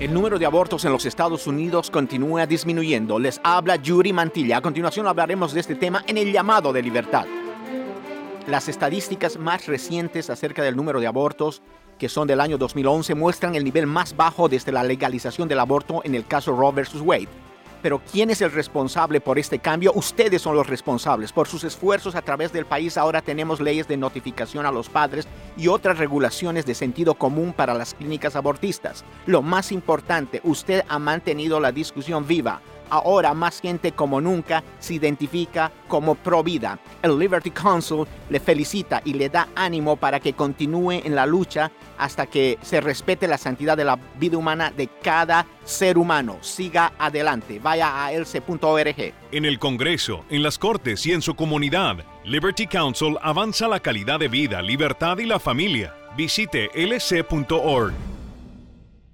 El número de abortos en los Estados Unidos continúa disminuyendo. Les habla Yuri Mantilla. A continuación hablaremos de este tema en el llamado de libertad. Las estadísticas más recientes acerca del número de abortos, que son del año 2011, muestran el nivel más bajo desde la legalización del aborto en el caso Roe vs. Wade. Pero ¿quién es el responsable por este cambio? Ustedes son los responsables. Por sus esfuerzos a través del país ahora tenemos leyes de notificación a los padres y otras regulaciones de sentido común para las clínicas abortistas. Lo más importante, usted ha mantenido la discusión viva. Ahora más gente como nunca se identifica como pro vida. El Liberty Counsel le felicita y le da ánimo para que continúe en la lucha hasta que se respete la santidad de la vida humana de cada ser humano. Siga adelante. Vaya a elce.org. En el Congreso, en las Cortes y en su comunidad, Liberty Counsel avanza la calidad de vida, libertad y la familia. Visite lc.org.